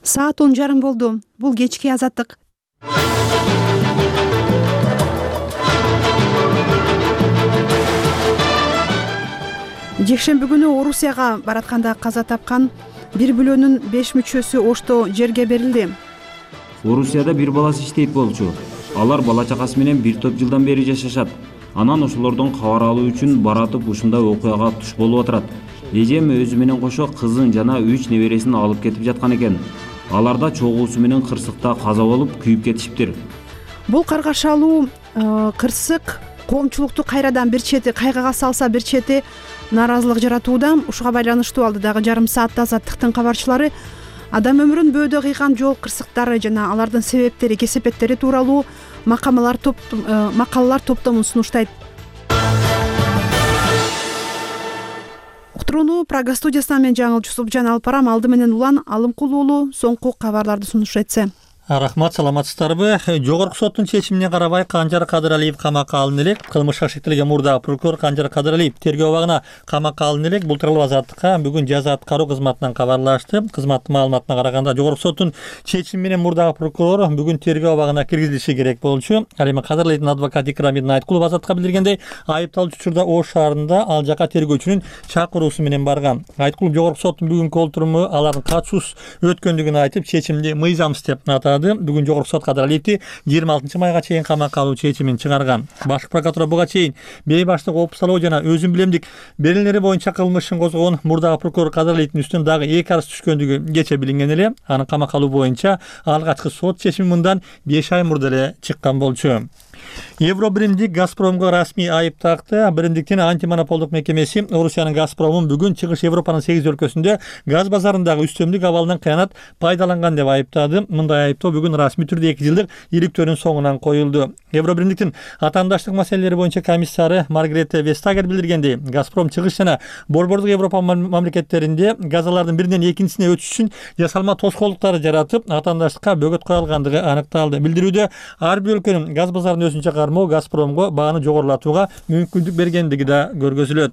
Саат 10:30 болду. Бул кечки азаттык. Жекшемби күнү Орусияга баратканда каза тапкан бир бүлөнүн 5 мүчөсү Ошто жерге берилди. Орусияда бир баласы иштейт болчу. Алар бала чакасы менен бир топ жылдан бери жашашат. Анан ошолордон кабар алуу үчүн баратып ушундай окуяга туш болуп отурат. Эжем өзү менен кошо кызын жана 3 небересин алып кетип жаткан экен. Аларда чогуусу менен кырсыкта каза болуп күйүп кетишиптир. Бул каргашалуу кырсык коомчулукту кайрадан бир чети кайгыга салса, бир чети нааразылык жаратууда. Ушуга байланыштуу алдыдагы жарым саатта Азаттыктын кабарчылары адам өмүрүн бөөдө кыйган жол кырсыктары жана алардын себептери, кесепеттери тууралуу макалалар топтомун сунуштайт. Уктурууну Прага студиясынан мен Жаңыл Жусупжан алып барам. Алды менен Улан Алымкул уулу соңку кабарларды сунуш этсе. Рахмат, саламатсыздарбы? Жогорку соттун чечимине карабай Канжар Кадыралиев камакка алынып элек. Кылмышка шектелген мурдагы прокурор Канжар Кадыралиев тергөө абагына камакка алынып элек. Бул тууралуу Азаттыкка бүгүн жаза аткаруу кызматынан кабарлашты. Кызматтын маалыматына караганда жогорку соттун чечими менен мурдагы прокурор бүгүн тергөө абагына киргизилиши керек болчу. Ал эми Кадыралиевдин адвокаты Икрамидин Айткулов Азаттыкка билдиргендей, айыпталуучу учурда Ош шаарында ал жака тергөөчүнүн чакыруусу менен барган. Айткулов жогорку соттун бүгүнкү олтуруму алардын катышуусуз өткөндүгүн айтып, чечимди мыйзамсыз деп атады. Бүгүн жогорку сот Кадыралиевди 26 майга чейин камакка алуу чечимин чыгарган. Башкы прокуратура буга чейин бейбаштык опусалоо жана өзүн билемдик берилери боюнча кылмышын козгогон мурдагы прокурор Кадыралиевдин үстүнөн дагы 2 арыз түшкөндүгү кече билинген эле. Анын камакка алуу боюнча алгачкы сот чечими мындан 5 ай мурда эле чыккан болчу. Евробиримдик Газпромго расмий айып такты. Биримдиктин антимонополдук мекемеси Орусиянын Газпромун бүгүн Чыгыш Европанын 8 өлкөсүндө газ базарындагы үстөмдүк абалынан кыянат пайдаланган деп айыптады. Мындай айыптоо бүгүн расмий түрдө 2 жылдык иликтөөнүн соңунан коюлду. Евробиримдиктин атаандаштык маселелери боюнча комиссары Маргарета Вестагер билдиргендей, Газпром Чыгыш жана Борбордук Европа мамлекеттеринде газалардын биринен экинчисине өтүш үчүн жасалма тоскоолдуктарды жаратып, атаандаштыкка бөгөт кое алгандыгы аныкталды. Билдирүүдө ар бир өлкөнүн газ базарын өзүнчө кармоо Газпромго бааны жогорулатууга мүмкүндүк бергендиги да көргөзүлөт.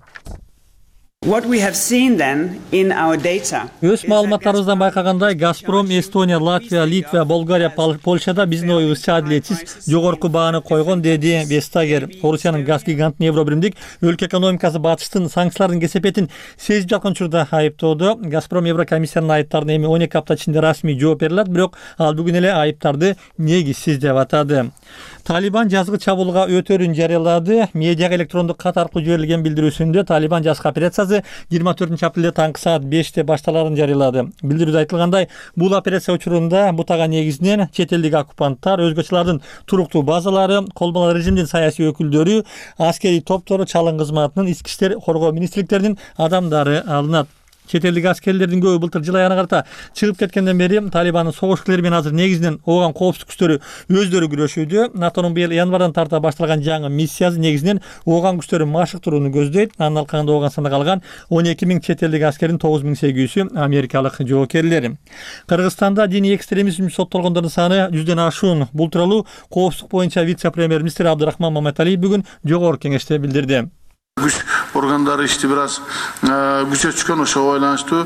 Өз маалыматтарыбыздан байкагандай, Газпром Эстония, Латвия, Литва, Болгария, Польшада биздин оюбузча адилетсиз жогорку бааны койгон, деди Вестагер. Орусиянын газ гигантын Евробиримдик өлкө экономикасы батыштын санкциялардын кесепетин сезип жаткан учурда айыптоодо. Газпром Еврокомиссиянын айыптарына эми 12 апта ичинде расмий жооп бере алат, бирок ал бүгүн эле айыптарды негизсиз деп атады. Талибан жазгы чабуулга өтөрүн жарыялады. Медиага электрондук кат аркылуу жиберилген билдирүүсүндө Талибан жазгы операциясы 24 апрелде таңкы саат 5-те башталарын жарыялады. Билдирүүдө айтылгандай, бул операция учурунда бутага негизинен чет элдик оккупанттар, өзгөчөлөрдүн туруктуу базалары, колбонал режимдин саясий өкүлдөрү, аскерий топтору, чалым кызматынын, ички иштер, коргоо министрликтеринин адамдары алынат. Чет элдик аскерлердин көбү былтыр жыл аягына карата чыгып кеткенден бери Талибандын согуш кылери менен азыр негизинен ооган коопсуздук күчтөрү өздөрү күрөшүүдө. НАТОнун быйыл январдан тарта башталган жаңы миссиясы негизинен ооган күчтөрүн машыктырууну көздөйт. Анын алкагында ооган санда калган 12 000 чет элдик аскердин 9800-ü америкалык жоокерлер. Кыргызстанда диний экстремизм соттолгондордун саны 100дөн ашуун. Бул тууралуу коопсуздук боюнча вице-премьер-министр Абдырахман Маматалиев бүгүн жогорку кеңеште билдирди. Güç organları işte biraz güçe çıkan ошо байланыштуу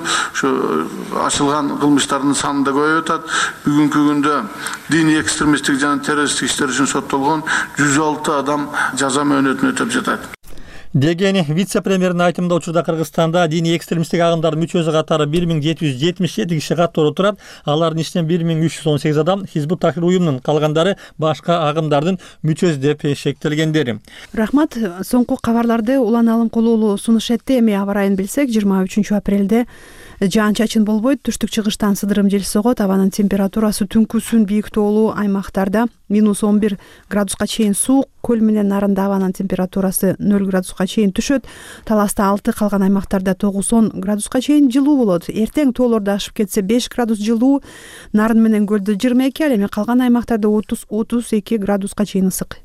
açılgan kılmışların sanında koyuyorlar. Bugünkü günde dini ekstremistik jana teröristik işler için sottolgon 106 adam жаза мөөнөтүн өтөп жатат. Дегени вице-премьердин айтымында учурда Кыргызстанда диний экстремисттик агымдардын мүчөсү катары 1777 киши катталып турат. Алардын ичинен 1318 адам Хизбут Тахрир уюмунун, калгандары башка агымдардын мүчөсү деп шектелгендер. Рахмат, соңку кабарларды Улан Алымкул уулу сунуш этти. Эми аба ырайын билсек, 23 апрелде жаан-чачын болбойт, түштүк чыгыштан сыдырым жел согот. Абанын температурасы түнкүсүн бийик тоолуу аймактарда -11 градуска чейин суук, көл менен нарында абанын температурасы 0 градуска чейин түшөт. Таласта 6, калган аймактарда 9-10 градуска чейин жылуу болот. Эртең тоолорду ашып кетсе 5 градус жылуу, нарын менен көлдө 22, ал эми калган аймактарда 30-32 градуска чейин ысык.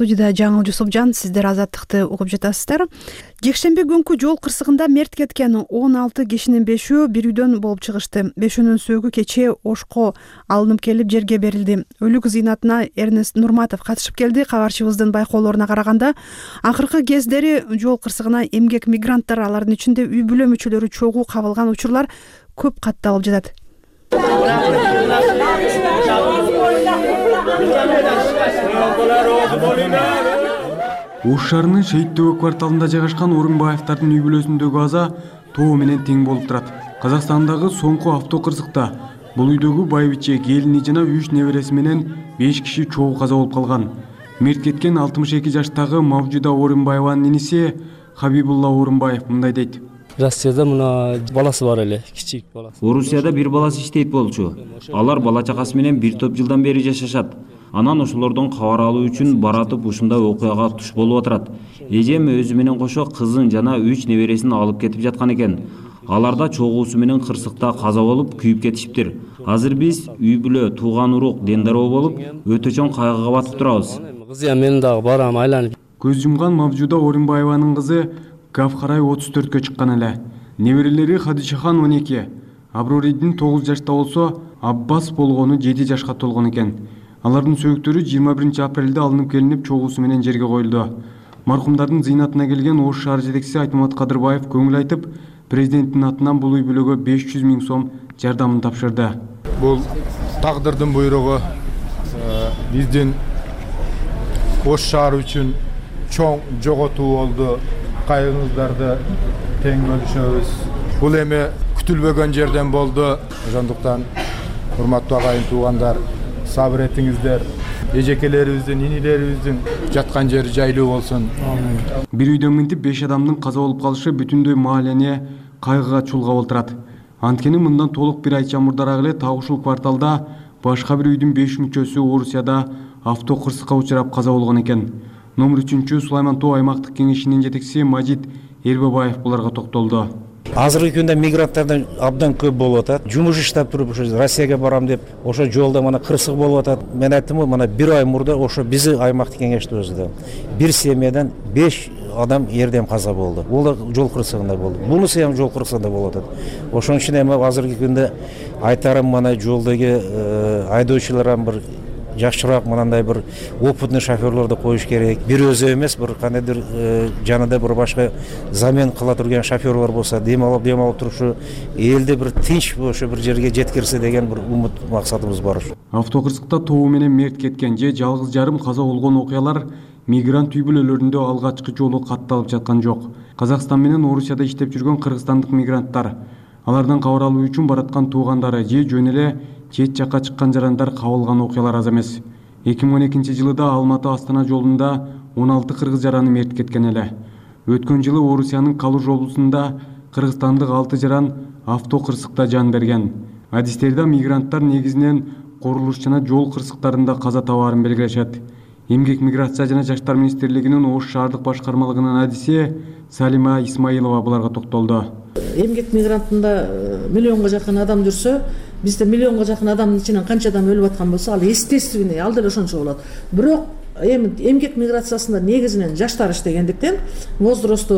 Студияда Жаңыл Жусупжан, сиздер Азаттыкты угуп жатасыздар. Жекшемби күнкү жол кырсыгында мерт кеткен 16 кишинин 5-өө бир үйдөн болуп чыгышты. 5-өөнүн сөөгү кечээ Ошко алынып келип жерге берилди. Өлүк зыйнатына Эрнест Нурматов катышып келди. Кабарчыбыздын байкоолоруна караганда, акыркы кездери жол кырсыгына эмгек мигранттар, алардын ичинде үй бүлө мүчөлөрү чогуу кабылган учурлар көп катталып жатат. Ош шаарынын Шейиттөбө кварталында жайгашкан Орунбаевдардын үй бүлөсүндөгү аза тоо менен тең болуп турат. Казакстандагы соңку автокырсыкта бул үйдөгү байбиче, келини жана 3 небереси менен 5 киши чогуу каза болуп калган. Мерт кеткен 62 жаштагы Мавжуда Орунбаеванын иниси Хабибулла Орунбаев мындай дейт. Россияда мына баласы бар эле, кичик баласы. Орусияда бир баласы иштейт болчу. Алар бала чакасы менен бир топ жылдан бери жашашат. Анан ошолордон кабар алуу үчүн баратып ушундай окуяга туш болуп отурат. Эжем өзү менен кошо кызын жана 3 небересин алып кетип жаткан экен. Аларда чогуусу менен кырсыкта каза болуп күйүп кетишиптир. Азыр биз үй бүлө, тууган урук дендароо болуп өтө чоң кайгыга батып турабыз. Кызы мен дагы барам айланып. Көз жумган Мавжуда Орунбаеванын кызы Гавхарай 34кө чыккан эле. Неберелери Хадишахан 12, Аброридин 9 жашта болсо, Аббас болгону 7 жашка толгон экен. Алардын сөөктөрү 21 апрелде алынып келинип чогуусу менен жерге коюлду. Маркумдардын зыйнатына келген Ош шаар жетекчиси Айтмамат Кадырбаев көңүл айтып, президенттин атынан бул үй бүлөгө 500 000 сом жардамын тапшырды. Бул тагдырдын буйругу биздин Ош шаары үчүн чоң жоготуу болду. Кайгыңыздарды тең бөлүшөбүз. Бул эми күтүлбөгөн жерден болду. Ошондуктан урматтуу агайын туугандар, сабыр этиңиздер. Эжекелерибиздин, инилерибиздин жаткан жери жайлуу болсун. Бир үйдөн минтип 5 адамдын каза болуп калышы бүтүндөй маалени кайгыга чулгап отурат. Анткени мындан толук бир ай чамурдараак эле так ушул кварталда башка бир үйдүн 5 мүчөсү Орусияда автокырсыкка учурап каза болгон экен. Номер 3 Сулайман Тоо аймактык кеңешинин жетекчиси Мажит Эрбебаев буларга токтолду. Азыркы күндө мигранттардан абдан көп болуп атат. Жумуш иштеп туруп ошо Россияга барам деп, ошо жолдо мына кырсык болуп атат. Мен айттым, мына бир ай мурда ошо биздин аймактык кеңеште өзүдө бир семьядан 5 адам эрдем каза болду. Бул да жол кырсыгында болду. Бунусы ham жол кырсыгында болуп атат. Ошон үчүн эми азыркы күндө айтарым, мына жолдогу айдоочуларга бир жакшыраак мындай бир опытный шоферлорду коюш керек. Бир өзү эмес, бир кандайдыр жанында бир башка замен кыла турган шоферлор болсо, дем алып турушу, элди бир тынч ошо бир жерге жеткирсе деген бир умут максатыбыз бар. Автокырсыкта тоо менен мерт кеткен же жалгыз жарым каза болгон окуялар мигрант үй бүлөлөрүндө алгачкы жолу катталып жаткан жок. Казакстан менен Орусияда иштеп жүргөн кыргызстандык мигранттар, алардан кабар алуу үчүн бараткан туугандары же жөн эле чет жакка чыккан жарандар кабылган окуялар аз эмес. 2012 жылы Алматы Астана жолунда 16 кыргыз жараны мерт кеткен эле. Өткөн жылы Орусиянын Калуж облусунда кыргызстандык 6 жаран автокырсыкта жан берген. Адистерде мигранттар негизинен курулуш жана жол кырсыктарында каза табаарын белгилешет. Эмгек миграция жана жаштар министрлигинин Ош шаардык башкармалыгынын адиси Салима Исмаилова буларга токтолду. Эмгек мигрантында миллионго жакын адам жүрсө, бизде миллионго жакын адамдын ичинен канча адам өлүп аткан болсо, ал естественно ал деле ошончо болот. Бирок эмгек миграциясында негизинен жаштар иштегендиктен, возрасту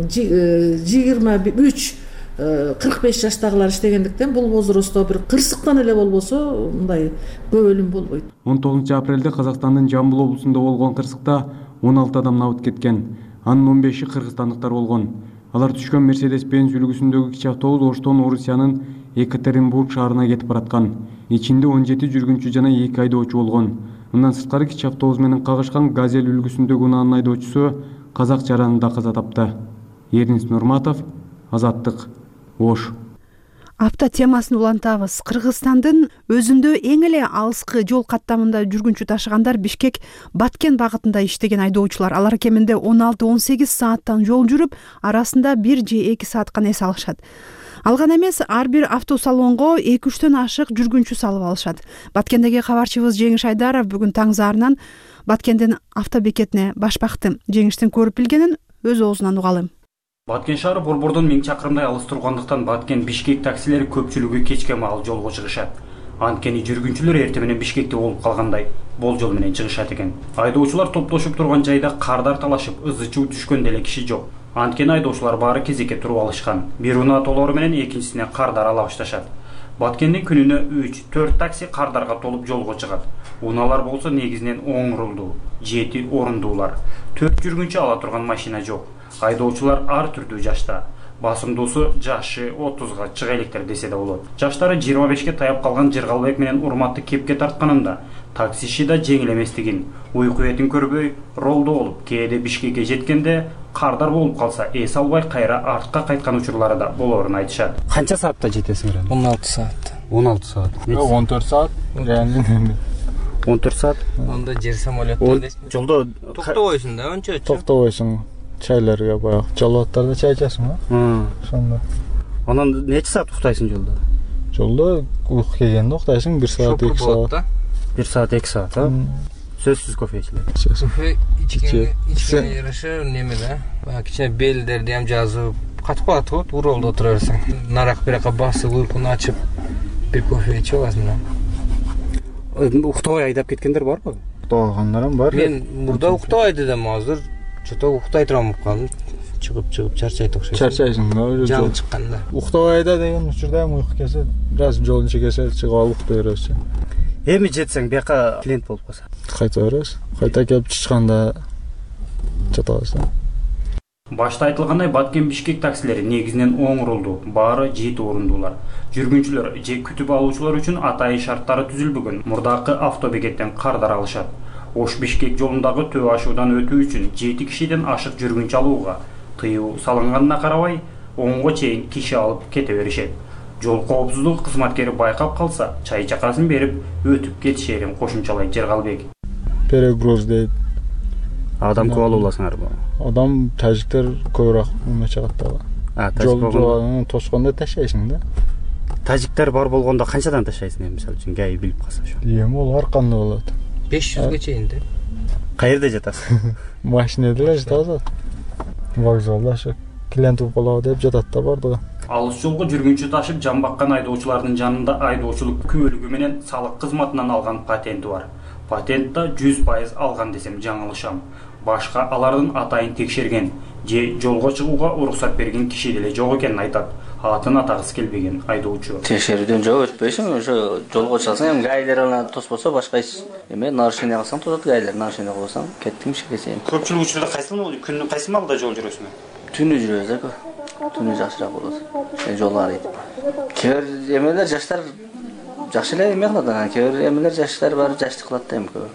23-45 жаштагылар иштегендиктен бул возрастта бир кырсыктан эле болбосо мындай көп өлүм болбойт. 19 апрелде Казакстандын Жамбыл облусунда болгон кырсыкта 16 адам абыт кеткен. Анын 15-и кыргызстандыктар болгон. Алар түшкөн Mercedes-Benz үлгүсүндөгү кичи автобус Оштон Орусиянын Екатеринбург шаарына кетип бараткан. Ичинде 17 жүргүнчү жана 2 айдоочу болгон. Мындан сырткары кичи автобус менен кагышкан Газель үлгүсүндөгү унаанын айдоочусу казак жаранында каза тапты. Эрнест Нурматов, Азаттык, Ош. Апта темасын улантабыз. Кыргызстандын өзүндө эң эле алыскы жол каттамында жүргүнчү ташыгандар Бишкек Баткен багытында иштеген айдоочулар. Алар кеминде 16-18 сааттан жол жүрүп, арасында 1 же 2 саатка эс алышат. Алган эмес, ар бир автосалонго 2-3төн ашык жүргүнчү салып алышат. Баткендеги кабарчыбыз Жеңиш Айдаров бүгүн таң заарынан Баткендин автобекетине баш бакты. Жеңиштин көрүп билгенин өз оозунан угалым. Баткен шаары борбордон 1000 чакырымдай алыс тургандыктан Баткен Бишкек таксилери көпчүлүгү кечке маал жолго чыгышат. Анткени жүргүнчүлөр эртең менен Бишкекте болуп калгандай. болжол менен чыгышат экен. Айдоочулар топтошуп турган жайда кардар талашып, ызы-чуу түшкөн деле киши жок. Анткени айдоочулар баары кезекке туруп алышкан. Бир унаа толору менен экинчисине кардар ала башташат. Баткендин күнүнө 3-4 такси кардарга толуп жолго чыгат. Унаалар болсо негизинен оңурулду, 7 орундуулар. 4 жүргүнчү ала турган машина жок. Айдоочулар ар түрдүү жашта. Басымдуусу жашы 30га чыга электер десе да болот. Жаштары 25ке таяп калган Жыргалбек менен Урматты кепке тартканында таксиши да жеңил эместигин, уйку этин көрбөй, ролдо болуп, кээде Бишкекке жеткенде кардар болуп калса, эс албай кайра артка кайткан учурлары да болоорун айтышат. Канча саатта жетесиңер? 16 saat. 16 saat. 14 saat. Yani 14 saat. Onda жер самолеттер. Жолдо Токтобойсуң да, анча. токтobойсуң. Çaylarga баягы жалбаттарда чай ичесиңби? Ошондо. Анан нече саат уктайсың жолдо? Жолдо uyku келгенде уктайсың 1 saat 2 saat. 1 saat 2 saat, а? Сөзсүз кофе ичилет. Кофе ичкенге жараша неме да. Баягы кичине белдерди ham жазып, катып калат го, уролдо отура берсең. Нарак биракка басып, уйкуну ачып, бир кофе ичип аласың да. Уктабай айдап кеткендер барбы? Уктагандарым бар. Мен мурда уктабай дедим, азыр чото уктай турам калдым. Чыгып чарчайт окшойт. Чарчайсың да? Жан чыкканда. Уктабайда деген учурда ham uyku келсе, бираз жолун чекесе чыгып алып ukтай бересиң. Эми жетсең бияка клиент болуп калса. Кайта бересиң. Кайта келип чычканда жата аласың. Башта айтылгандай Баткен Бишкек таксилери негизинен оңурулду, баары 7 орундуулар. Жүргүнчүлөр же күтүп алуучулар үчүн атайын шарттары түзүлбөгөн мурдакы автобекеттен кардар алышат. Ош Бишкек жолундагы төө ашуудан өтүү үчүн 7 кишиден ашык жүргүнчү алууга тыюу салынганына карабай, оңго чейин киши алып кете беришет. Жол коопсуздугу кызматкери байкап калса, чай чакасын берип, өтүп кетишерин кошумчалайт Жыргалбек. Перегруз дейт. Адам көп алууласыңарбы? Адам тажиктер көбүрөөк эме чыгат да. Жол тошкондо ташайсың да. Тажиктер бар болгондо канчадан ташайсың эми мисалы үчүн гай билип калса ошо? Эми ол ар кандай болот. 500ге чейин да. Каерде жатасың? Машинада эле жатабыз. Вокзалда ошо клиент болобу деп жатат да бардыгы. Алыс жолго жүргүнчү ташып жан баккан айдоочулардын жанында айдоочулук күбөлүгү менен салык кызматынан алган патенти бар. Патентта 100% алган десем жаңылышам. Башка алардын атайын текшерген же жолго чыгууга уруксат берген киши деле жок экенин айтат. Атын атагысы келбеген айдоочу. Текшерүүдөн жок өтпөйсүң, ошо жолго чыксаң, эми гайлер аны тоспосо башка эме нарушение кылсаң тосот, гайлер нарушение кылсаң кеттиң ишке чейин. Көпчүлүк учурда күнүнүн кайсы маалда жол жүрөсүң? Түнү жүрөбүз да. Түнү жакшыраак болот. Жол арыйт. Кээ бир эмелер жаштар жакшы эле эме кылат, кээ бир эмелер жаштар бар, жаштык кылат да эми көп.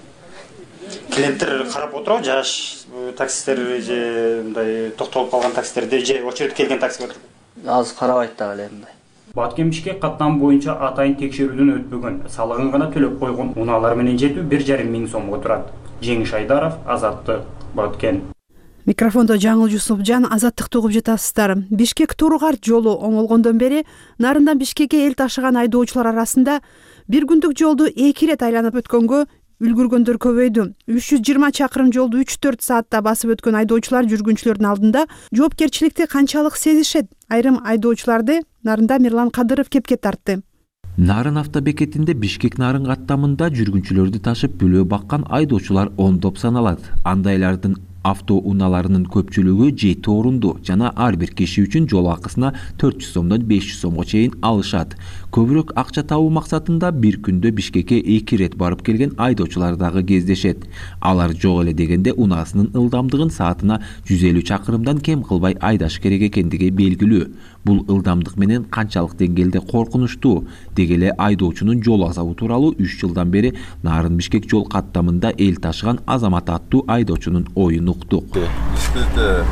Клиенттер карап отурабы, жаш таксисттер же мындай токтолуп калган таксистерди же очередь келген таксиге отуруп? Азыр карабайт да эле мындай. Баткен Бишкек каттам боюнча атайын текшерүүдөн өтпөгөн, салыгын гана төлөп койгон унаалар менен жетүү 1,5 миң сомго турат. Жеңиш Айдаров, Азаттык, Баткен. Микрофондо Жаңыл Жусупжан, Азаттыкты угуп жатасыздар. Бишкек Туругар жолу оңолгондон бери нарындан Бишкекке эл ташыган айдоочулар арасында бир күндүк жолду 2 рет айланып өткөнгө үлгүргөндөр көбөйдү. 320 чакырым жолду 3-4 саатта басып өткөн айдоочулар жүргүнчүлөрдүн алдында жоопкерчиликти канчалык сезишет? Айрым айдоочуларды Нарында Мирлан Кадыров кепке тартты. Нарын автобекетинде Бишкек Нарын каттамында жүргүнчүлөрдү ташып бүлөө баккан айдоочулар ондоп саналат. Андайлардын автоунааларынын көпчүлүгү 7 орунду жана ар бир киши үчүн жол акысына 400 сомдон 500 сомго чейин алышат. Көбүрөөк акча табуу максатында бир күндө Бишкекке 2 рет барып келген айдоочулар дагы кездешет. Алар жок эле дегенде унаасынын ылдамдыгын саатына 150 чакырымдан кем кылбай айдаш керек экендиги белгилүү. Бул ылдамдык менен канчалык деңгээлде коркунучтуу дегеле айдоочунун жол азабы тууралуу 3 жылдан бери Нарын Бишкек жол каттамында эл ташыган Азамат аттуу айдоочунун оюн уктук. Бишкекке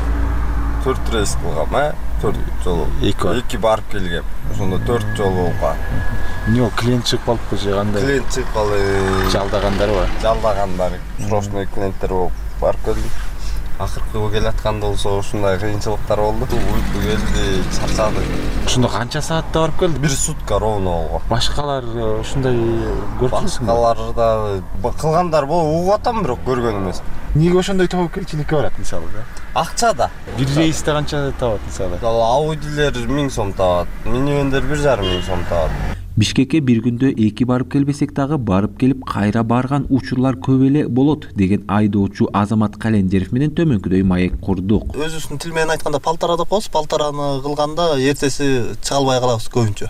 4 рейс кылгам, 4 жол. 2 барып келгем. Ошондо 4 жол болгон. Эмне клиент чыгып калыппы же кандай? Клиент чыгып калды. Жалдагандар бар. Жалдагандар, срочный клиенттер болуп барып келди. Акыркы келатканда болсо ушундай кыйынчылыктар болду. Uyku келди, чарчады. Ошондо канча саатта барып келди? 1 сутка ровно болгон. Башкалар ушундай көрчүсүңбү? Башкалар да кылгандар болуп угуп атам, бирок көргөн эмес. Эмнеге ошондой тобокелчиликке барат мисалы да? Акча да. Бир рейсте канча табат мисалы? Аудилер 1000 сом табат, минивендер 1,5 миң сом табат. Бишкекке бир күндө 2 барып келбесек дагы барып келип кайра барган учурлар көп эле болот деген айдоочу Азамат Календеров менен төмөнкүдөй маек курдук. Өзүбүздүн тил менен айтканда палтара деп коебуз. Палтараны кылганда эртеси чыга албай калабыз көбүнчө.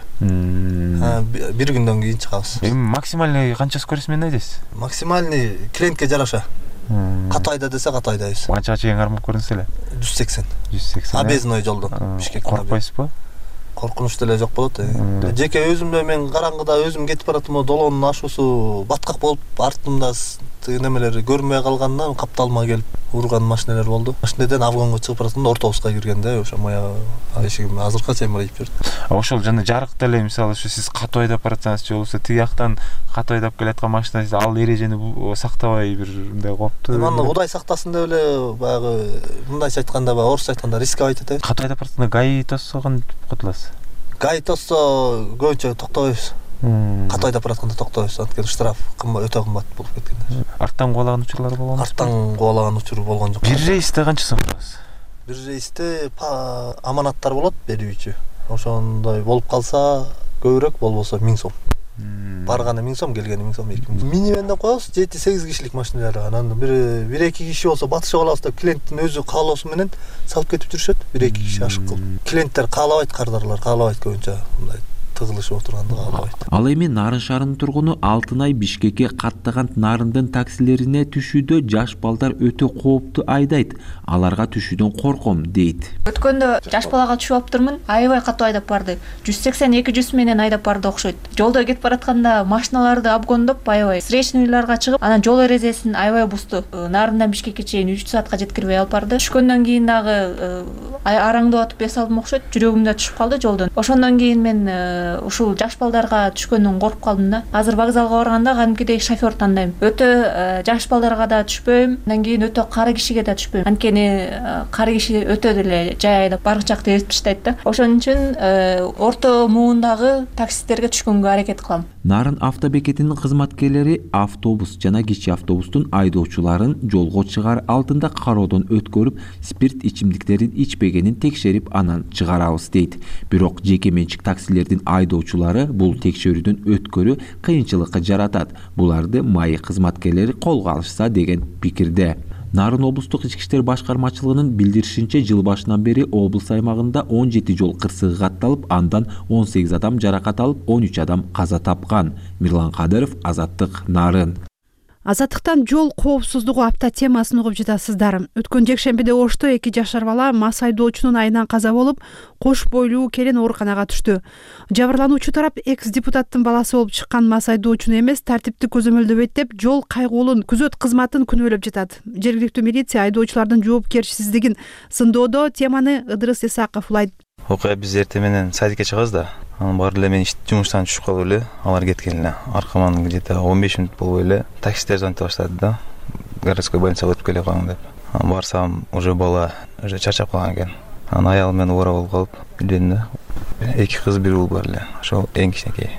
Бир күндөн кийин чыгабыз. Максимальный канчасы көрөсүз менен айдайсыз? Максимальный клиентке жараша. Катуу айда десе катуу айдайбыз. Канчага чейин кармап көрдүңүз эле? 180. 180. Объездной жолдон Бишкек. Коркпойсузбу? Коркунуч деле жок болот. Жеке өзүмдө мен караңгыда өзүм кетип баратам, долоонун ашуусу баткак болуп, артымда немелери көрүнбөй калгандан капталма келип урган машиналар болду. Машинеден Афганга чыгып баратканда ортобуска киргенде ошо моя эшигим азыркыга чейин бар ип жүрөт. Ошол жана жарык деле мисалы ушу сиз катуу айдап баратсаңыз же болбосо тиги жактан катуу айдап келаткан машина ал эрежени сактабай бир мындай кооптуу. Мана Кудай сактасын деп эле баягы мындайча айтканда орусча айтканда рисковать этебиз. Катуу айдап баратканда гаи тоссо кантип кутуласыз? Гаи тоссо көбүнчө токтобойбуз. Катуу айдап баратканда токтобойбуз. Анткени штраф өтө кымбат болуп кеткен. Арттан кубалаган учурлар болгонбу? Арттан кубалаган учур болгон жок. Бир рейсте канча сом аласыз? Бир рейсте аманаттар болот берүүчү. Ошондой болуп калса көбүрөөк, болбосо 1000 сом. Барганы 1000 сом, келгени 1000 сом, 2000 сом. Минивенден коебуз, 7-8 кишилик машиналар. Анан бир 1-2 киши болсо батышып алабыз деп клиенттин өзү каалоосу менен салып кетип жүрүшөт. 1-2 киши ашык кылып. Клиенттер каалабайт, кардарлар каалабайт көбүнчө мындай тыгылышып отурганды каалабайт. Ал эми Нарын шаарынын тургуну Алтынай Бишкекке каттаган нарындын таксилерине түшүүдө жаш балдар өтө кооптуу айдайт. Аларга түшүүдөн корком дейт. Өткөндө жаш балага түшүп алыптырмын. Аябай катуу айдап барды. 180-200 менен айдап барды окшойт. Жолдо кетип баратканда машиналарды обгондоп аябай встречныйларга чыгып, анан жол эрежесин аябай бузду. Нарындан Бишкекке чейин 3 саатка жеткирбей алып барды. Түшкөндөн кийин дагы араңдап атып эс алдым окшойт. Жүрөгүм да түшүп калды жолдон. Ошондон кийин мен ушул жаш балдарга түшкөндөн коркуп калдым да. Азыр вокзалга барганда кадимкидей шофёр тандайм. Өтө жаш балдарга да түшпөйм, андан кийин өтө кары кишиге да түшпөйм. Анткени кары киши өтө деле жай айдап баргычакты эрип таштайт да. Ошон үчүн орто муундагы таксистерге түшкөнгө аракет кылам. Нарын автобекетинин кызматкерлери автобус жана кичи автобустун айдоочуларын жолго чыгаар алдында кароодон өткөрүп, спирт ичимдиктерин ичпегенин текшерип, анан чыгарабыз дейт. Бирок жеке менчик таксилердин айдоочулары бул текшерүүдөн өткөрүү кыйынчылыкка жаратат. Буларды маек кызматкерлери колго алышса деген пикирде. Нарын облустук ички иштер башкармачылыгынын билдиришинче, жыл башынан бери облус аймагында 17 жол кырсыгы катталып, андан 18 адам жаракат алып, 13 адам каза тапкан. Мирлан Кадыров, Азаттык, Нарын. Азаттыктан жол коопсуздугу апта темасын угуп жатасыздар. Өткөн жекшембиде Ошто 2 жашар бала мас айдоочунун айынан каза болуп, кош бойлуу келин ооруканага түштү. Жабырлануучу тарап экс-депутаттын баласы болуп чыккан мас айдоочуну эмес, тартипти көзөмөлдөбөйт деп жол кайгуулун күзөт кызматын күнөөлөп жатат. Жергиликтүү милиция айдоочулардын жоопкерчисиздигин сындоодо теманы Ыдырыс Исаков улайт. Окуя биз эртең менен садикке чыгабыз да. Анан баары эле мен жумуштан түшүп калып эле, алар кеткен эле. Аркаман где-то 15 минут болуп эле таксистер звонить баштады да. Городской больницага өтүп келе калган деп. Анан барсам, уже бала уже чарчап калган экен. Анан аялым менен ора болуп калып, билдим да. 2 кыз, 1 уул бар эле. Ошол эң кичинекей.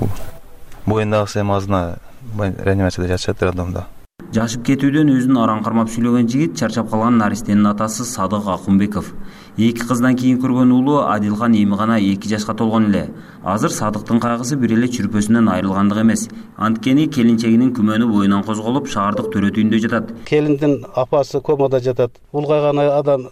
Боюндагысы эми азына реанимацияда жатышат роддомдо. Жашып кетүүдөн өзүн араң кармап сүйлөгөн жигит чарчап калган наристенин атасы Садык Акунбеков. 2 кыздан кийин көргөн уулу Адилхан эми гана 2 жашка толгон эле. Азыр Садыктын кайгысы бир эле чүрпөсүнөн айрылгандык эмес. Анткени келинчегинин күмөнү боюнан козголуп, шаардык төрөт үйүндө жатат. Келиндин апасы комада жатат. Улгайган адам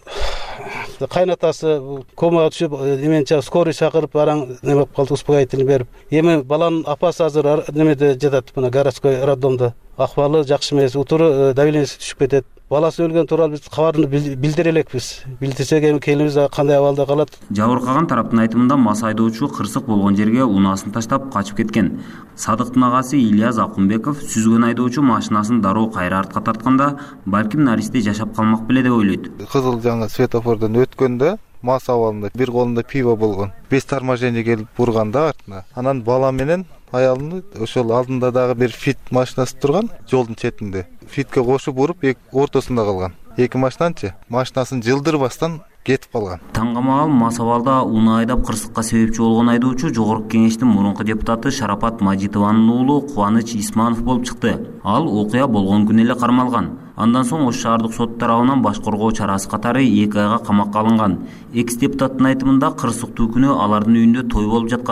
кайнатасы комага түшүп, эменче скорый чакырып, араң неме калды, успокоительный берип. Эми баланын апасы азыр немеде жатат, мына городской роддомдо. Акыбалы жакшы эмес, утуру давлениеси түшүп кетет. Баласы өлгөн тууралуу биз кабарын билдире элекпиз. Билдирсек эми келинибиз кандай абалда калат. Жабыркаган тараптын айтымында мас айдоочу кырсык болгон жерге унаасын таштап качып кеткен. Садыктын агасы Ильяс Акунбеков сүзгөн айдоочу машинасын дароо кайра артка тартканда, балким наристе жашап калмак беле деп ойлойт. Кызыл жаңы светофордон өткөндө мас абалында бир колунда пиво болгон. Без торможения келип бурганда артына. Анан бала менен аялымды ошол алдында дагы бир фит машинасы турган жолдун четинде. Фитке кошуп уруп ортосунда калган. 2 машинанчы машинасын жылдырбастан кетип калган. Таңгамагал мас абалда унаа айдап кырсыкка себепчи болгон айдоочу Жогорку Кеңештин мурунку депутаты Шарапат Мажитованын уулу Кубаныч Исманов болуп чыкты. Ал окуя болгон күнү эле кармалган. Андан соң Ош шаардык сот тарабынан баш коргоо чарасы катары 2 айга камакка алынган. Экс депутаттын айтымында кырсыктуу күнү алардын үйүндө той болуп жаткан.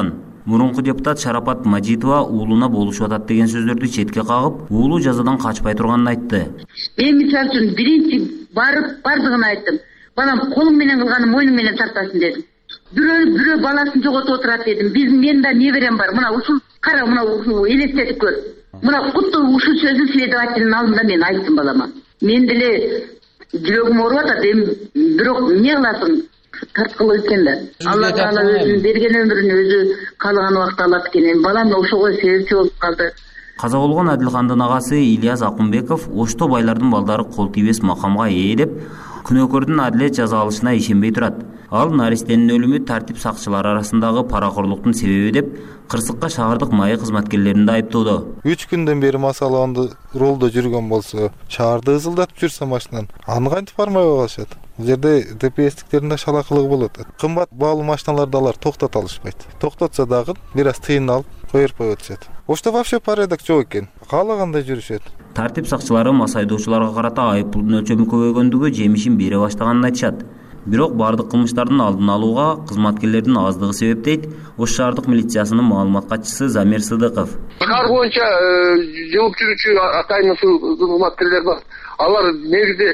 Мурунку депутат Шарапат Мажитова уулуна болушуп атат деген сөздөрдү четке кагып, уулу жазадан качпай турганын айтты. Мен мисалы үчүн биринчи бардыгын айттым. Балам колуң менен кылганы мойнуң менен тартасың дедим. Бирөө баласын жоготуп отурат дедим. Мен да неберем бар. Мына ушул кара, мына ушул элестетип көр. Мына кутту ушул сөздүн следователинин алдында мен айттым балама. Мен деле жүрөгүм ооруп атат, бирок эмне кыласың? Тарткылы экен да. Алла Таала өзүнүн берген өмүрүн өзү каалаган убакта алат экен. Балам да ошого себепчи болуп калды. Каза болгон Адилхандын агасы Ильяс Акунбеков Ошто байлардын балдары кол тийбес макамга ээ деп күнөөкөрдүн адилет жаза алышына ишенбей турат. Ал наристенин өлүмү тартип сакчылары арасындагы паракорлуктун себеби деп кырсыкка шаардык майы кызматкерлерин да айыптоодо. 3 күндөн бери масаланды ролдо жүргөн болсо, шаарды ызылдатып жүрсө машинаны, аны кантип бармай калышат? Бул жерде ДПСтиктердин да шалакылыгы болот. Кымбат баалуу машиналарды алар токтото алышпайт. Токтотсо дагы бир аз тыйын алып коюп өтүшөт. Ошто вообще порядок жок экен. Каалагандай жүрүшөт. Тартип сакчылары мас айдоочуларга карата айыппулдун өлчөмү көбөйгөндүгү жемишин бере баштаганын айтышат. Бирок бардык кылмыштардын алдын алууга кызматкерлердин аздыгы себеп дейт Ош шаардык милициясынын маалымат катчысы Замир Сыдыков. Шаар боюнча жылып жүрүүчү атайын кызматкерлер бар. Алар негизде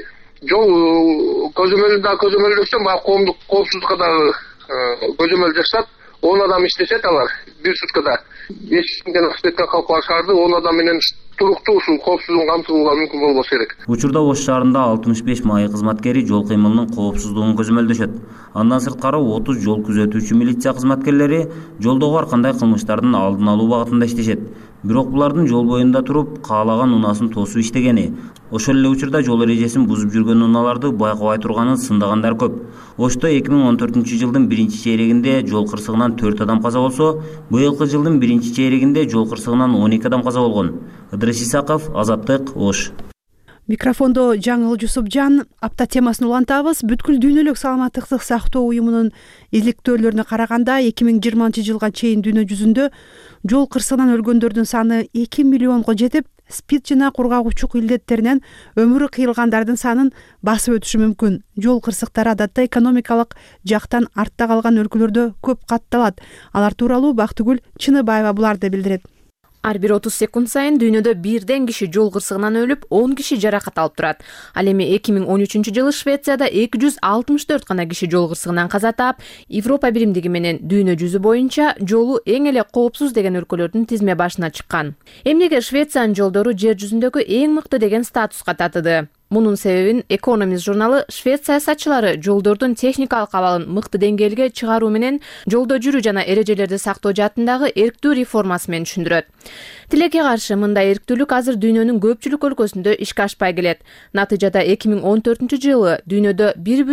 жол көзөмөлдөсө баягы коомдук коопсуздукка дагы көзөмөл жасап, 10 адам иштешет алар бир суткада. 5 күндөн ашып кеткен калпа шаарды 10 адам менен туруктуу ушул коопсуздугун камтууга мүмкүн болбосо керек. Учурда Ош шаарында 65 майы кызматкери жол кыймылынын коопсуздугун көзөмөлдөшөт. Андан сырткары 30 жол күзөтүүчү милиция кызматкерлери жолдогу ар кандай кылмыштардын алдын алуу багытында иштешет. Бирок булардын жол боюнда туруп каалаган унасын тосуп иштегени, ошол эле учурда жол эрежесин бузуп жүргөн унааларды байкабай турганын сындагандар көп. Ошто 2014-жылдын 1-чейрегинде жол кырсыгынан 4 адам каза болсо, быйылкы жылдын 1-чейрегинде жол кырсыгынан 12 адам каза болгон. Ыдырыс Исаков, Азаттык, Ош. Микрофондо Жаңыл Жусупжан. Апта темасын улантабыз. Бүткүл дүйнөлүк саламаттыкты сактоо уюмунун иликтөөлөрүнө караганда 2020-жылга чейин дүйнө жүзүндө жол кырсыгынан өлгөндөрдүн саны 2 миллионго жетип, СПИД жана кургагучулук илдеттеринен өмүрү кыйылгандардын санын басып өтүшү мүмкүн. Жол кырсыктары адатта экономикалык жактан артта калган өлкөлөрдө көп катталат. Алар тууралуу Бактыгүл Чыныбаева буларды билдирет. Ар бир 30 секунд сайын дүйнөдө бирден киши жол кырсыгынан өлүп, 10 киши жаракат алып турат. Ал эми 2013-жылы Швецияда 264 гана киши жол кырсыгынан каза таап, Европа биримдиги менен дүйнө жүзү боюнча жолу эң эле коопсуз деген өлкөлөрдүн тизме башына чыккан. Эмнеге Швециянын жолдору жер жүзүндөгү эң мыкты деген статуска татыды? Мунун себебин Economist журналы Швеция сачылары жолдордун техникалык абалын мыкты деңгээлге чыгаруу менен жолдо жүрүү жана эрежелерди сактоо жаатындагы эрктүү реформасы менен түшүндүрөт. Тилекке каршы мындай эрктүүлүк азыр дүйнөнүн көпчүлүк өлкөсүндө ишке ашпай келет. Натыйжада 2014-жылы дүйнөдө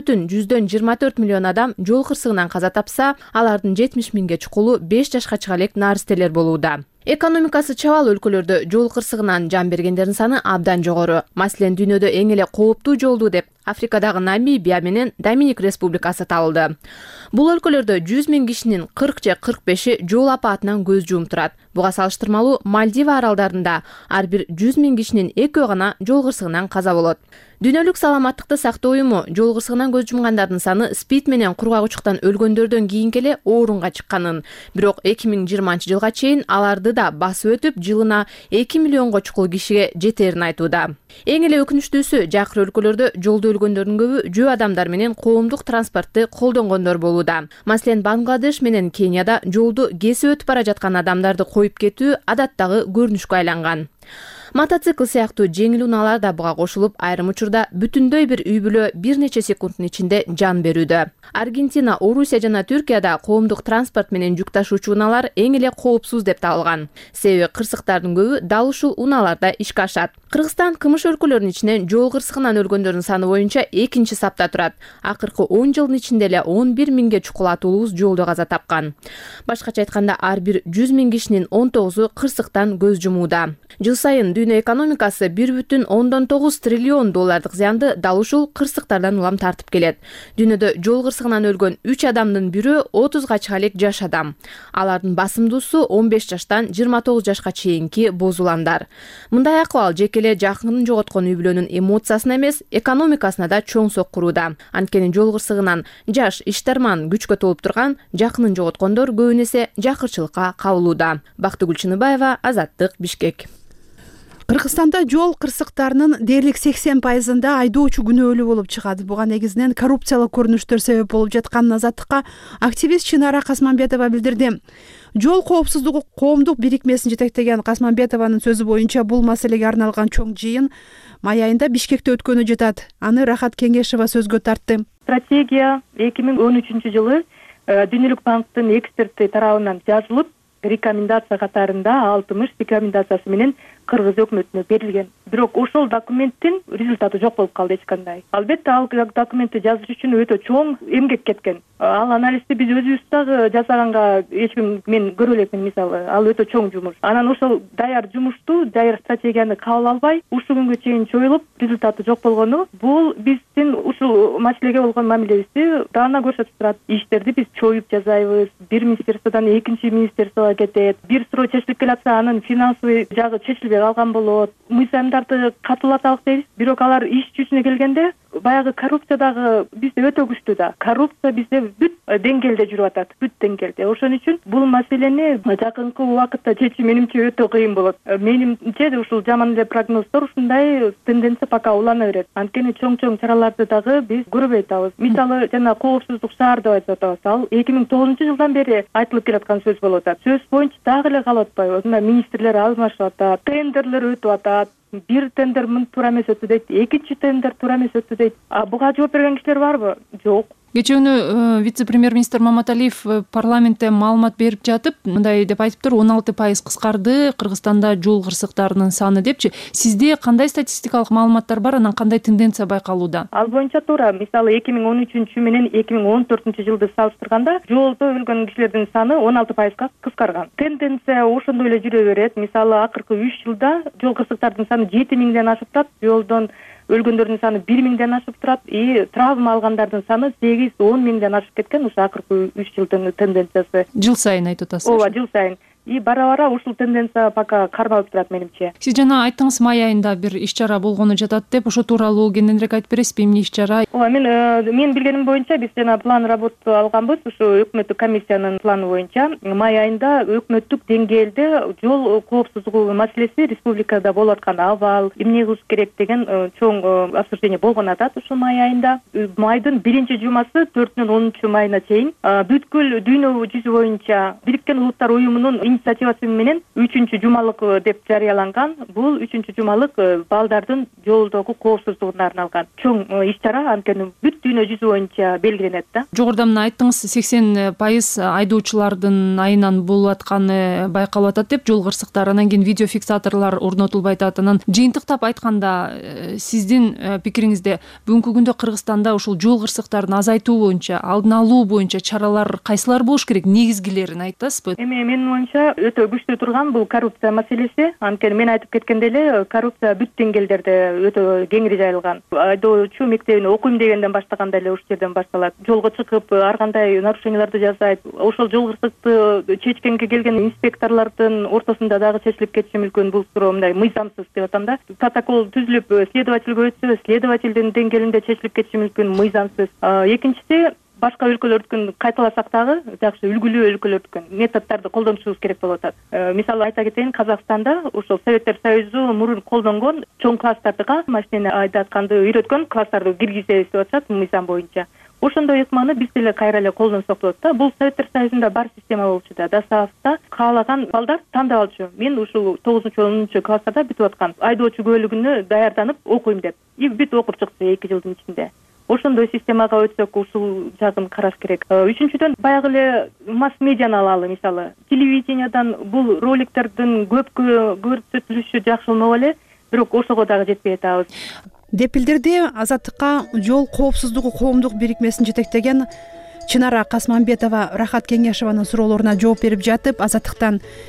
1,24 миллион адам жол кырсыгынан каза тапса, алардын 70 миңге чукулу 5 жашка чыга элек наристелер болууда. Экономикасы чабал өлкөлөрдө жол кырсыгынан жан бергендердин саны абдан жогору. Маселен, дүйнөдө эң эле кооптуу жолду деп Африкадагы Намибия менен Доминик Республикасы табылды. Бул өлкөлөрдө 100 миң кишинин 40 же 45и жол апатынан көз жуум турат. Буга салыштырмалуу Мальдива аралдарында ар бир 100 миң кишинин 2 гана жол кырсыгынан каза болот. Дүйнөлүк саламаттыкты сактоо уюму жол кырсыгынан көз жумгандардын саны СПИД менен кургагучтуктан өлгөндөрдөн кийинки эле орунга чыкканын, бирок 2020-жылга чейин аларды да басып өтүп, жылына 2 миллионго чукул кишиге жетерин айтууда. Эң эле өкүнүчтүүсү, жакыр өлкөлөрдө жолдо өлгөндөрдүн көбү жөө адамдар менен коомдук транспортты колдонгондор болууда. Маселен, Бангладеш менен Кенияда жолду кесип өтүп бара жаткан адамдарды коюп кетүү адаттагы көрүнүшкө айланган. Мотоцикл сыяктуу жеңил унаалар да буга кошулуп, айрым учурда бүтүндөй бир үй бүлө бир нече секундтун ичинде жан берүүдө. Аргентина, Орусия жана Түркияда коомдук транспорт менен жүк ташуучу унаалар эң эле коопсуз деп табылган. Себеби кырсыктардын көбү дал ушул унааларда ишке ашат. Кыргызстан кымыш өлкөлөрүнүн ичинен жол кырсыгынан өлгөндөрдүн саны боюнча 2-чи сапта турат. Акыркы 10 жылдын ичинде эле 11 миңге чукул атуулубуз жолдо каза тапкан. Башкача айтканда, ар бир 100 миң кишинин 19-у кырсыктан көз жумууда. Жыл сайын дүйнө экономикасы 1,9 триллион доллардык зыянды дал ушул кырсыктардан улам тартып келет. Дүйнөдө жол кырсыгынан өлгөн 3 адамдын бирөө 30га чыга элек жаш адам. Алардын басымдуусу 15 жаштан 29 жашка чейинки бозуландар. Мындай акыбал жеке эле жакынын жоготкон үй бүлөнүн эмоциясына эмес, экономикасына да чоң соккуруда. Анткени жол кырсыгынан жаш, иштарман, күчкө толуп турган жакынын жоготкондор көбүн эсе жакырчылыкка кабылууда. Бактыгүл Чыныбаева, Азаттык, Бишкек. Кыргызстанда жол кырсыктарынын дээрлик 80%-ында айдоочу күнөөлүү болуп чыгат. Буга негизинен коррупциялык көрүнүштөр себеп болуп жатканын Азаттыкка активист Чынара Касманбетова билдирди. Жол коопсуздугу коомдук бирикмесин жетектеген Касманбетованын сөзү боюнча бул маселеге арналган чоң жыйын май айында Бишкекте өткөнү жатат. Аны Рахат Кеңешова сөзгө тартты. Стратегия 2013 жылы Дүйнөлүк банктын эксперти тарабынан жазылып, рекомендация катарында 60 рекомендациясы менен Кыргыз өкмөтүнө берилген. Бирок ошол документтин результаты жок болуп калды эч кандай. Албетте ал документти жазыш үчүн өтө чоң эмгек кеткен. Ал анализди биз өзүбүз дагы жасаганга эч ким мен көрө элекмин, мисалы. Ал өтө чоң жумуш. Анан ошол даяр жумушту, даяр стратегияны кабыл албай, ушул күнгө чейин чоюлуп, результаты жок болгону бул биздин ушул маселеге болгон мамилебизди даана көрсөтүп турат. Иштерди биз чоюп жасайбыз, бир министерстводон экинчи министерствого кетет. Бир суроо чечилип келатса, анын финансовый жагы чечилбей калган болот. Мыйзамдарды катуулаталык дейбиз, бирок алар иш жүзүнө келгенде баягы коррупция дагы бизде өтө күчтүү да. Коррупция бизде бүт деңгээлде жүрүп атат, бүт деңгээлде. Ошон үчүн бул маселени жакынкы убакытта чечүү менимче өтө кыйын болот. Менимче ушул жаман эле прогноздор ушундай тенденция пока улана берет. Анткени чоң чараларды дагы биз көрбөй атабыз. Мисалы, жана коопсуздук шаар деп айтып атабыз. Ал 2009 жылдан бери айтылып келаткан сөз болуп атат. Сөз боюнча дагы эле калып атпайбы? Мына министрлер алмашып атат, тендерлер өтүп атат. Бир тендер мын туура эмес өттү дейт, экинчи тендер туура эмес өттү дейт. Буга жооп берген кишилер барбы? Жок. Кечээ күнү вице-премьер-министр Маматалиев парламентте маалымат берип жатып, мындай деп айтыптыр, 16% кыскарды Кыргызстанда жол кырсыктарынын саны депчи. Сизде кандай статистикалык маалыматтар бар, анан кандай тенденция байкалууда? Ал боюнча туура. Мисалы 2013 менен 2014 жылды салыштырганда жолдо өлгөн кишилердин саны 16%га кыскарган. Тенденция ошондой эле жүрө берет. Мисалы акыркы 3 жылда жол кырсыктардын саны 7000ден ашып турат, жолдон өлгөндөрдүн саны 1000ден ашып турат, травма алгандардын саны 8-10 миңден ашып кеткен. Ушу акыркы 3 жылдын тенденциясы. Жыл сайын айтып атасыз. Ооба, жыл сайын. Бара-бара ушул тенденция пока кармалып турат менимче. Сиз жана айттыңыз, май айында бир иш-чара болгону жатат деп, ошо тууралуу кененирээк айтып бересизби, эмне иш-чара? Ооба, мен билгеним боюнча биз жана план работы алганбыз. Ушу өкмөттүк комиссиянын планы боюнча май айында өкмөттүк деңгээлде жол коопсуздугу маселеси республикада болуп аткан абал, эмне кылыш керек деген чоң обсуждение болгон атат ушул май айында. Майдын биринчи жумасы 4-10 майына чейин бүткүл дүйнө жүзү боюнча Бириккен Улуттар уюмунун инициативасы менен 3-чү жумалык деп жарыяланган. Бул 3-чү жумалык балдардын жолдогу коопсуздугуна арналган чоң иш-чара, анткени бүт дүйнө жүзү боюнча белгиленет да. Жогоруда мына айттыңыз, 80% айдоочулардын айынан болуп атканы байкалып атат деп, жол кырсыктары, анан кийин видеофиксаторлор орнотулбай атат. Анан жыйынтыктап айтканда, сиздин пикириңизде бүгүнкү күндө Кыргызстанда ушул жол кырсыктарын азайтуу боюнча, алдын алуу боюнча чаралар кайсылар болуш керек, негизгилерин айтасызбы? Менин оюмча өтө күчтүү турган бул коррупция маселеси. Анткени мен айтып кеткендей эле, коррупция бүт деңгээлдерде өтө кеңири жайылган. Айдоочу мектебине окуйм дегенден баштаганда эле ушул жерден башталат. Жолго чыгып ар кандай нарушенияларды жасайт. Ошол жол кырсыкты чечкенге келген инспекторлордун ортосунда дагы чечилип кетиши мүмкүн. Бул суроо мындай мыйзамсыз деп атам да. Протокол түзүлүп, следовательге өтсө, следовательдин деңгээлинде чечилип кетиши мүмкүн, мыйзамсыз. Экинчиси, башка өлкөлөрдүкүн кайталасак дагы жакшы үлгүлүү өлкөлөрдүкүн методдорду колдонушубуз керек болуп атат. Мисалы айта кетейин, Казакстанда ошол Советтер Союзу мурун колдонгон чоң класстардыга машинени айдатканды үйрөткөн класстарды киргизебиз деп атышат мыйзам боюнча. Ошондой ыкманы биз деле кайра эле колдонсок болот да. Бул Советтер Союзунда бар система болчу да. Дасафта каалаган балдар тандап алчу. Мен ушул 9-10 класстарда бүтүп аткан айдоочу куөлүгүнө даярданып окуйм деп. Бүт окуп чыкты 2 жылдын ичинде. Ошондой системага өтсөк ушул жагын караш керек. Үчүнчүдөн баягы эле масс медианы алалы, мисалы. Телевидениядан бул роликтердин көпкө көрсөтүлүшү жакшы болмок эле, бирок ошого дагы жетпей атабыз. Деп билдирди Азаттыкка жол коопсуздугу коомдук бирикмесин жетектеген Чынара Касманбетова. Рахат Кеңешованын суроолоруна жооп берип жатып, Азаттыктан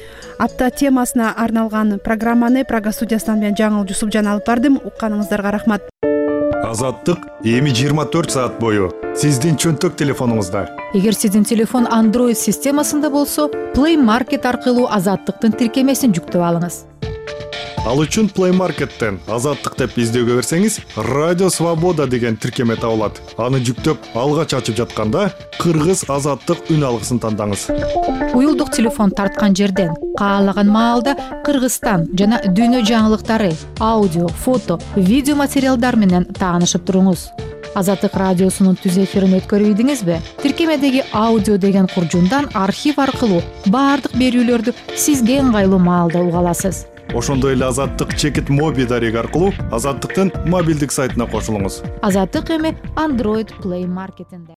апта темасына арналган программаны Прага студиясынан мен Жаңыл Жусупжан алып бардым. Укканыңыздарга рахмат. Азаттык эми 24 саат бою сиздин чөнтөк телефонуңузда. Эгер сиздин телефон Android системасында болсо, Play Market аркылуу Азаттыктын тиркемесин жүктөп алыңыз. Ал үчүн Play Market'тен Азаттык деп издөөгө берсеңиз, Радио Свобода деген тиркеме табылат. Аны жүктөп алгач ачып жатканда Кыргыз Азаттык үн алгысын тандаңыз. Уюлдук телефон тарткан жерден каалаган маалда Кыргызстан жана дүйнө жаңылыктары, аудио, фото, видео материалдар менен таанышып туруңуз. Азаттык радиосунун түз эфирин өткөрүйдүңүзбү? Тиркемедеги аудио деген куржундан архив аркылуу баардык берүүлөрдү сизге ыңгайлуу маалда уга аласыз. Ошондой эле Азаттык чекит моби дареги аркылуу Азаттыктын мобилдик сайтына кошулуңуз. Азаттык эми Android Play Market'инде.